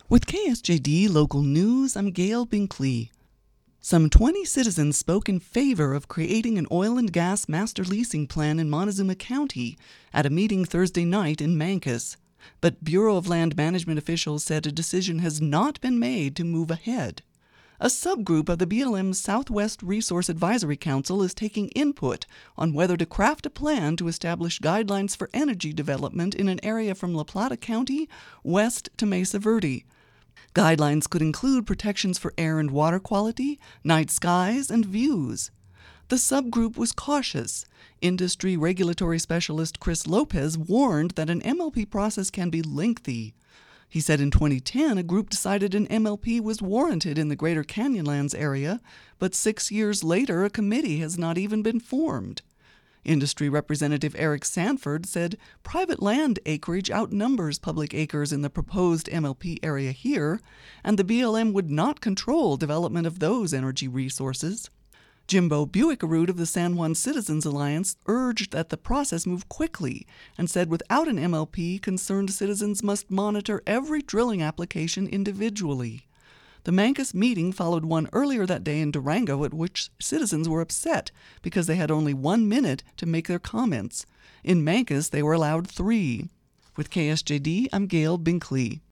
With KSJD Local News, I'm Gail Binkley. Some 20 citizens spoke in favor of creating an oil and gas master leasing plan in Montezuma County at a meeting Thursday night in Mancos. But Bureau of Land Management officials said a decision has not been made to move ahead. A subgroup of the BLM's Southwest Resource Advisory Council is taking input on whether to craft a plan to establish guidelines for energy development in an area from La Plata County west to Mesa Verde. Guidelines could include protections for air and water quality, night skies, and views. The subgroup was cautious. Industry regulatory specialist Chris Lopez warned that an MLP process can be lengthy. He said in 2010 a group decided an MLP was warranted in the Greater Canyonlands area, but 6 years later a committee has not even been formed. Industry Representative Eric Sanford said private land acreage outnumbers public acres in the proposed MLP area here, and the BLM would not control development of those energy resources. Jimbo Buick-Arud of the San Juan Citizens Alliance urged that the process move quickly and said without an MLP, concerned citizens must monitor every drilling application individually. The Mancos meeting followed one earlier that day in Durango at which citizens were upset because they had only 1 minute to make their comments. In Mancos, they were allowed 3. With KSJD, I'm Gail Binkley.